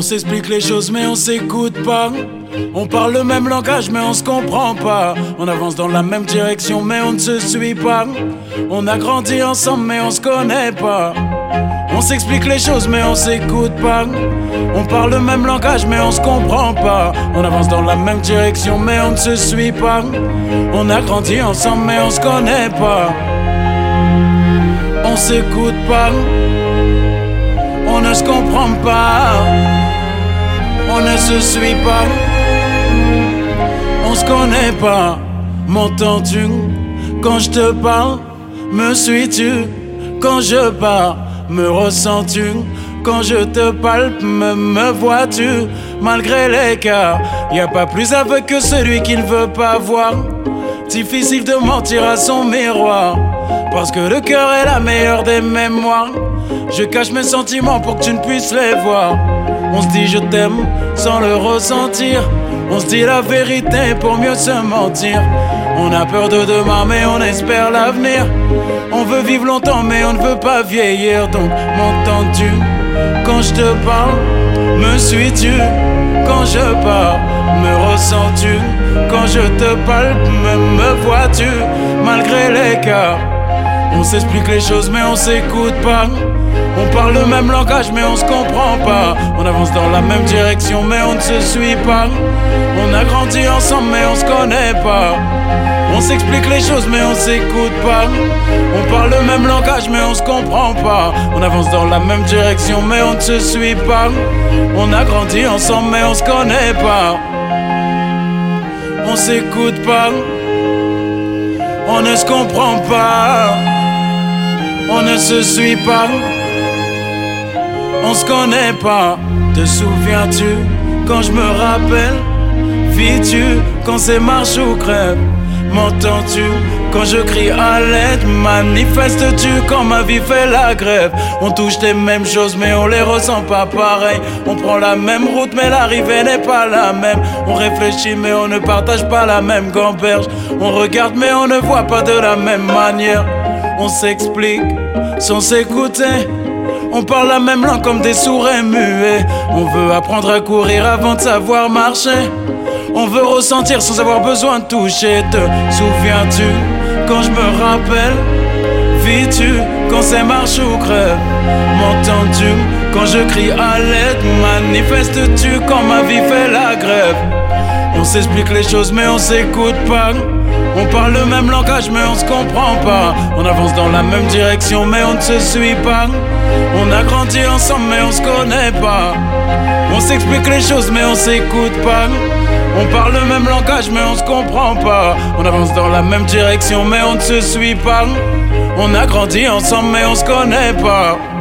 s'explique les choses mais on s'écoute pas. On parle le même langage mais on se comprend pas. On avance dans la même direction mais on ne se suit pas. On a grandi ensemble mais on se connaît pas. On s'explique les choses mais on s'écoute pas. On parle le même langage mais on se comprend pas. On avance dans la même direction mais on ne se suit pas. On a grandi ensemble mais on se connaît pas. On s'écoute pas. On ne se comprend pas. On ne se suit pas. On se connaît pas. M'entends-tu quand je te parle? Me suis-tu quand je parle? Me ressens-tu quand je te palpe? Me vois-tu malgré l'écart? Y a pas plus aveugle que celui qui ne veut pas voir. Difficile de mentir à son miroir, parce que le cœur est la meilleure des mémoires. Je cache mes sentiments pour que tu ne puisses les voir. On se dit je t'aime sans le ressentir. On se dit la vérité pour mieux se mentir. On a peur de demain mais on espère l'avenir. On veut vivre longtemps mais on ne veut pas vieillir. Donc m'entends-tu quand je te parle? Me suis-tu quand je parle? Me ressens-tu quand je te palpe? Me vois-tu malgré l'écart? On s'explique les choses mais on s'écoute pas. On parle le même langage mais on se comprend pas. On avance dans la même direction mais on ne se suit pas. On a grandi ensemble mais on se connaît pas. On s'explique les choses mais on s'écoute pas. On parle le même langage mais on se comprend pas. On avance dans la même direction mais on ne se suit pas. On a grandi ensemble mais on se connaît pas. On s'écoute pas. On ne se comprend pas. On ne se suit pas. On se connaît pas. Te souviens-tu quand je me rappelle? Vis-tu quand c'est marche ou crève? M'entends-tu quand je crie à l'aide? Manifestes-tu quand ma vie fait la grève? On touche les mêmes choses mais on les ressent pas pareil. On prend la même route mais l'arrivée n'est pas la même. On réfléchit mais on ne partage pas la même gamberge. On regarde mais on ne voit pas de la même manière. On s'explique sans s'écouter. On parle la même langue comme des sourds et muets. On veut apprendre à courir avant de savoir marcher. On veut ressentir sans avoir besoin de toucher. Te souviens-tu quand je me rappelle? Vis-tu quand c'est marche ou crève? M'entends-tu quand je crie à l'aide? Manifestes-tu quand ma vie fait la grève? On s'explique les choses mais on s'écoute pas. On parle le même langage mais on se comprend pas. On avance dans la même direction mais on ne se suit pas. On a grandi ensemble mais on se connaît pas. On s'explique les choses mais on s'écoute pas. On parle le même langage mais on se comprend pas. On avance dans la même direction mais on ne se suit pas. On a grandi ensemble mais on se connaît pas.